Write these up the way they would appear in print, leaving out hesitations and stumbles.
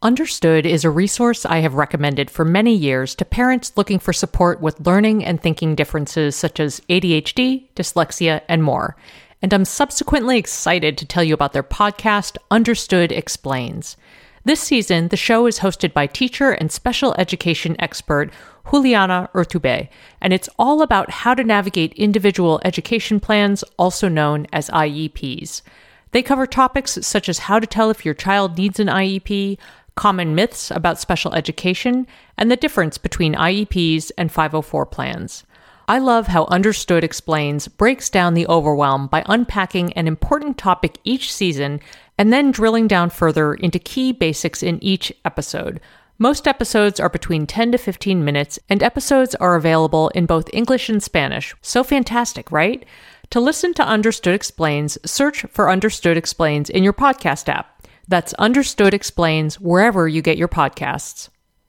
Understood is a resource I have recommended for many years to parents looking for support with learning and thinking differences such as ADHD, dyslexia, and more. And I'm subsequently excited to tell you about their podcast, Understood Explains. This season, the show is hosted by teacher and special education expert Juliana Urtubey, and it's all about how to navigate individual education plans, also known as IEPs. They cover topics such as how to tell if your child needs an IEP, common myths about special education, and the difference between IEPs and 504 plans. I love how Understood Explains breaks down the overwhelm by unpacking an important topic each season and then drilling down further into key basics in each episode. Most episodes are between 10 to 15 minutes, and episodes are available in both English and Spanish. So fantastic, right? To listen to Understood Explains, search for Understood Explains in your podcast app. That's Understood Explains wherever you get your podcasts.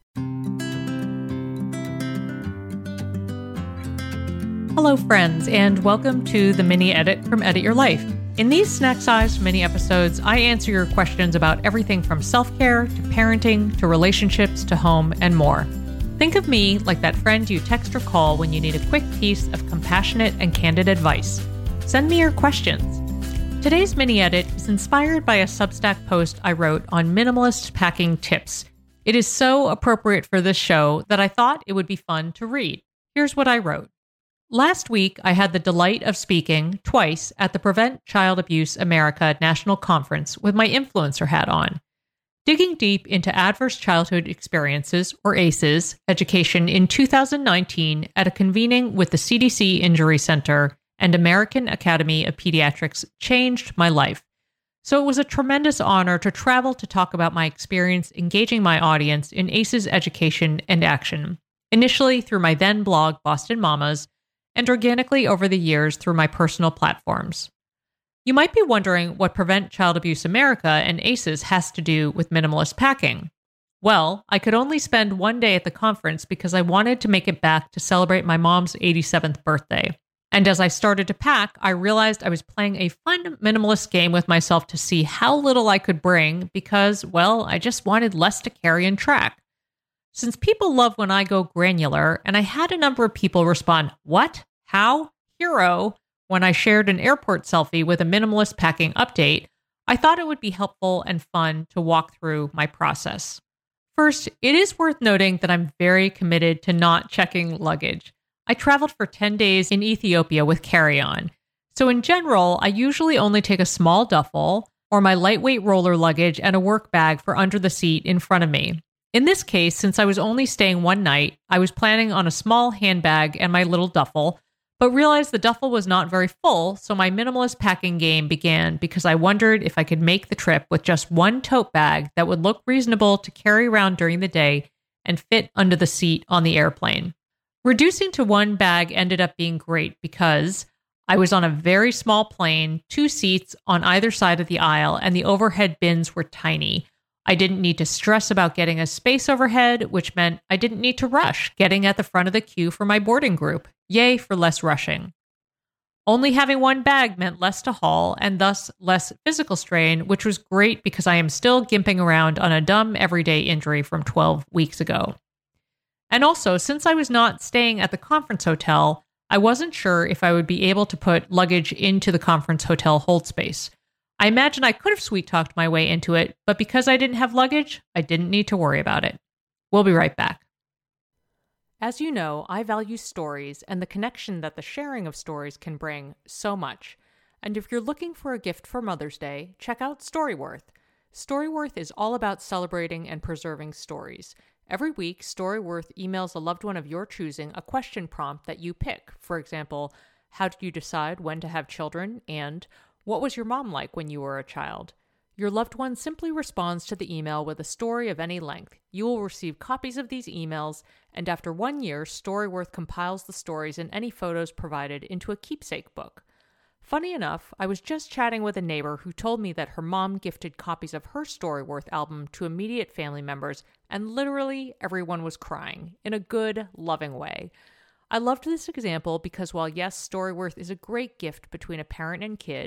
Hello, friends, and welcome to the mini edit from Edit Your Life. In these snack-sized mini episodes, I answer your questions about everything from self-care to parenting to relationships to home and more. Think of me like that friend you text or call when you need a quick piece of compassionate and candid advice. Send me your questions. Today's mini edit is inspired by a Substack post I wrote on minimalist packing tips. It is so appropriate for this show that I thought it would be fun to read. Here's what I wrote. Last week, I had the delight of speaking twice at the Prevent Child Abuse America National Conference with my influencer hat on. Digging deep into adverse childhood experiences, or ACEs, education in 2019 at a convening with the CDC Injury Center and American Academy of Pediatrics changed my life. So it was a tremendous honor to travel to talk about my experience engaging my audience in ACEs education and action, initially through my then blog, Boston Mamas, and organically over the years through my personal platforms. You might be wondering what Prevent Child Abuse America and ACEs has to do with minimalist packing. Well, I could only spend one day at the conference because I wanted to make it back to celebrate my mom's 87th birthday. And as I started to pack, I realized I was playing a fun minimalist game with myself to see how little I could bring because, well, I just wanted less to carry and track. Since people love when I go granular, and I had a number of people respond, "What? How? Hero?" when I shared an airport selfie with a minimalist packing update, I thought it would be helpful and fun to walk through my process. First, it is worth noting that I'm very committed to not checking luggage. I traveled for 10 days in Ethiopia with carry-on. So in general, I usually only take a small duffel or my lightweight roller luggage and a work bag for under the seat in front of me. In this case, since I was only staying one night, I was planning on a small handbag and my little duffel, but realized the duffel was not very full, so my minimalist packing game began because I wondered if I could make the trip with just one tote bag that would look reasonable to carry around during the day and fit under the seat on the airplane. Reducing to one bag ended up being great because I was on a very small plane, 2 seats on either side of the aisle, and the overhead bins were tiny. I didn't need to stress about getting a space overhead, which meant I didn't need to rush getting at the front of the queue for my boarding group. Yay for less rushing. Only having one bag meant less to haul and thus less physical strain, which was great because I am still gimping around on a dumb everyday injury from 12 weeks ago. And also, since I was not staying at the conference hotel, I wasn't sure if I would be able to put luggage into the conference hotel hold space. I imagine I could have sweet-talked my way into it, but because I didn't have luggage, I didn't need to worry about it. We'll be right back. As you know, I value stories and the connection that the sharing of stories can bring so much. And if you're looking for a gift for Mother's Day, check out Storyworth. Storyworth is all about celebrating and preserving stories. Every week, Storyworth emails a loved one of your choosing a question prompt that you pick. For example, how did you decide when to have children? And what was your mom like when you were a child? Your loved one simply responds to the email with a story of any length. You will receive copies of these emails, and after 1 year, Storyworth compiles the stories and any photos provided into a keepsake book. Funny enough, I was just chatting with a neighbor who told me that her mom gifted copies of her Storyworth album to immediate family members, and literally everyone was crying, in a good, loving way. I loved this example because while yes, Storyworth is a great gift between a parent and kid,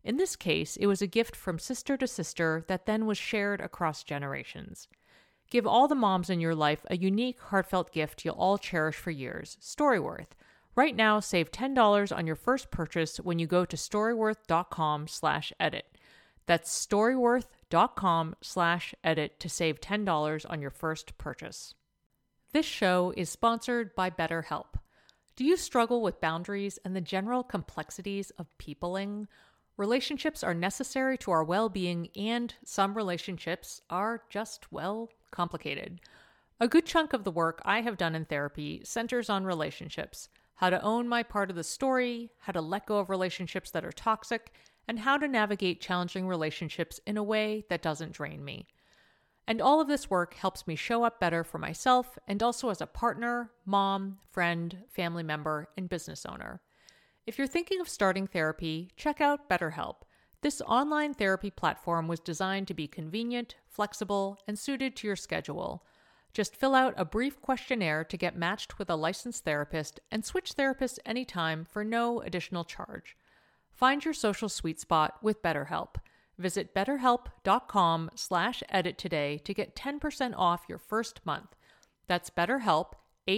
In this case, it was a gift from sister to sister that then was shared across generations. Give all the moms in your life a unique, heartfelt gift you'll all cherish for years. Storyworth. Right now, save $10 on your first purchase when you go to storyworth.com/edit. That's storyworth.com/edit to save $10 on your first purchase. This show is sponsored by BetterHelp. Do you struggle with boundaries and the general complexities of peopling? Relationships are necessary to our well-being, and some relationships are just, well, complicated. A good chunk of the work I have done in therapy centers on relationships, how to own my part of the story, how to let go of relationships that are toxic, and how to navigate challenging relationships in a way that doesn't drain me. And all of this work helps me show up better for myself and also as a partner, mom, friend, family member, and business owner. If you're thinking of starting therapy, check out BetterHelp. This online therapy platform was designed to be convenient, flexible, and suited to your schedule. Just fill out a brief questionnaire to get matched with a licensed therapist and switch therapists anytime for no additional charge. Find your social sweet spot with BetterHelp. Visit betterhelp.com/edit today to get 10% off your first month. That's BetterHelp,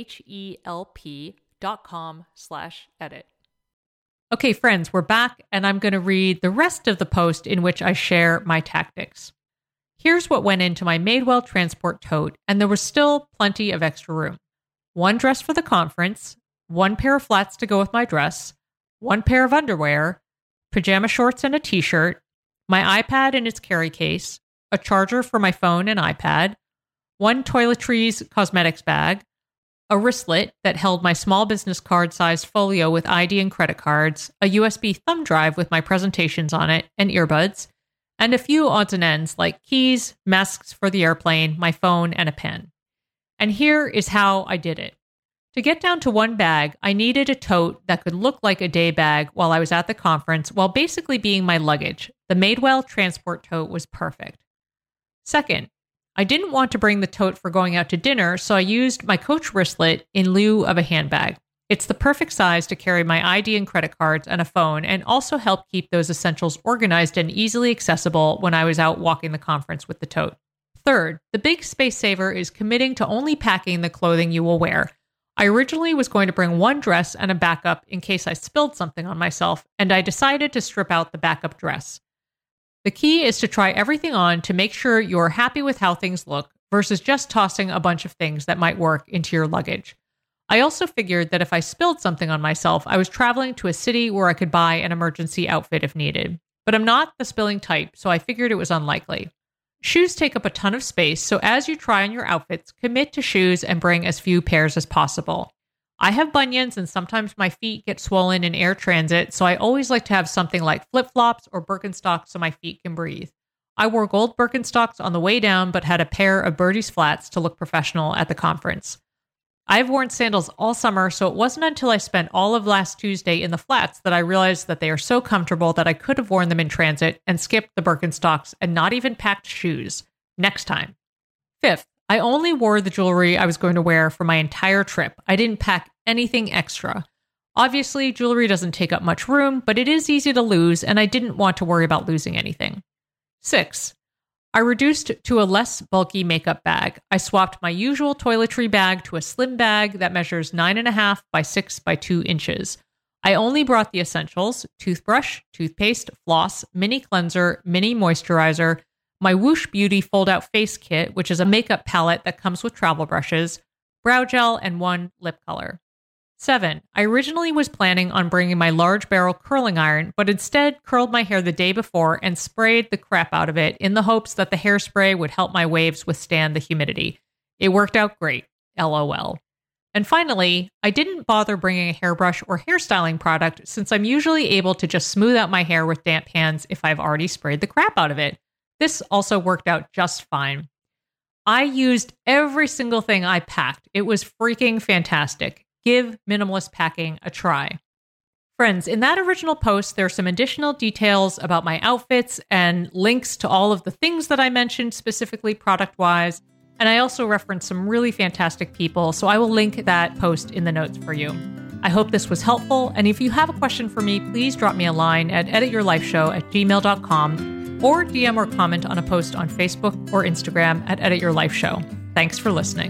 HELP.com/edit. Okay, friends, we're back, and I'm going to read the rest of the post in which I share my tactics. Here's what went into my Madewell transport tote, and there was still plenty of extra room. 1 dress for the conference, 1 pair of flats to go with my dress, 1 pair of underwear, pajama shorts and a t-shirt, my iPad in its carry case, a charger for my phone and iPad, 1 toiletries cosmetics bag, a wristlet that held my small business card-sized folio with ID and credit cards, a USB thumb drive with my presentations on it, and earbuds, and a few odds and ends like keys, masks for the airplane, my phone, and a pen. And here is how I did it. To get down to 1 bag, I needed a tote that could look like a day bag while I was at the conference while basically being my luggage. The Madewell transport tote was perfect. Second, I didn't want to bring the tote for going out to dinner, so I used my Coach wristlet in lieu of a handbag. It's the perfect size to carry my ID and credit cards and a phone, and also help keep those essentials organized and easily accessible when I was out walking the conference with the tote. Third, the big space saver is committing to only packing the clothing you will wear. I originally was going to bring 1 dress and a backup in case I spilled something on myself, and I decided to strip out the backup dress. The key is to try everything on to make sure you're happy with how things look versus just tossing a bunch of things that might work into your luggage. I also figured that if I spilled something on myself, I was traveling to a city where I could buy an emergency outfit if needed. But I'm not the spilling type, so I figured it was unlikely. Shoes take up a ton of space, so as you try on your outfits, commit to shoes and bring as few pairs as possible. I have bunions and sometimes my feet get swollen in air transit, so I always like to have something like flip-flops or Birkenstocks so my feet can breathe. I wore gold Birkenstocks on the way down, but had a pair of Birdie's flats to look professional at the conference. I've worn sandals all summer, so it wasn't until I spent all of last Tuesday in the flats that I realized that they are so comfortable that I could have worn them in transit and skipped the Birkenstocks and not even packed shoes. Next time. Fifth, I only wore the jewelry I was going to wear for my entire trip. I didn't pack anything extra. Obviously, jewelry doesn't take up much room, but it is easy to lose, and I didn't want to worry about losing anything. 6. I reduced to a less bulky makeup bag. I swapped my usual toiletry bag to a slim bag that measures 9.5 by 6 by 2 inches. I only brought the essentials: toothbrush, toothpaste, floss, mini cleanser, mini moisturizer, my Whoosh Beauty fold-out face kit, which is a makeup palette that comes with travel brushes, brow gel, and 1 lip color. 7. I originally was planning on bringing my large barrel curling iron, but instead curled my hair the day before and sprayed the crap out of it in the hopes that the hairspray would help my waves withstand the humidity. It worked out great. LOL. And finally, I didn't bother bringing a hairbrush or hairstyling product since I'm usually able to just smooth out my hair with damp hands if I've already sprayed the crap out of it. This also worked out just fine. I used every single thing I packed. It was freaking fantastic. Give minimalist packing a try. Friends, in that original post, there are some additional details about my outfits and links to all of the things that I mentioned, specifically product-wise. And I also referenced some really fantastic people, so I will link that post in the notes for you. I hope this was helpful, and if you have a question for me, please drop me a line at edityourlifeshow@gmail.com or DM or comment on a post on Facebook or Instagram at Edit Your Life Show. Thanks for listening.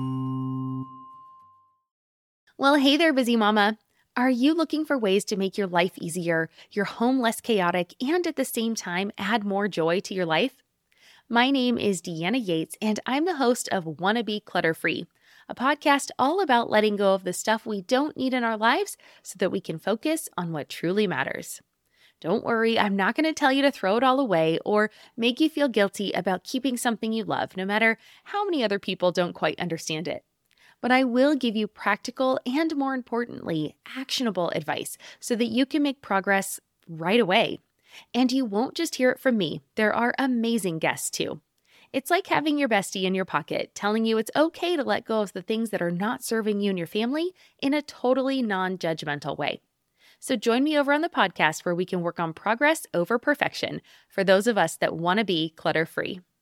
Well, hey there, busy mama. Are you looking for ways to make your life easier, your home less chaotic, and at the same time add more joy to your life? My name is Deanna Yates, and I'm the host of Wanna Be Clutter-Free, a podcast all about letting go of the stuff we don't need in our lives so that we can focus on what truly matters. Don't worry, I'm not going to tell you to throw it all away or make you feel guilty about keeping something you love, no matter how many other people don't quite understand it. But I will give you practical and, more importantly, actionable advice so that you can make progress right away. And you won't just hear it from me. There are amazing guests too. It's like having your bestie in your pocket telling you it's okay to let go of the things that are not serving you and your family in a totally non-judgmental way. So join me over on the podcast where we can work on progress over perfection for those of us that want to be clutter-free.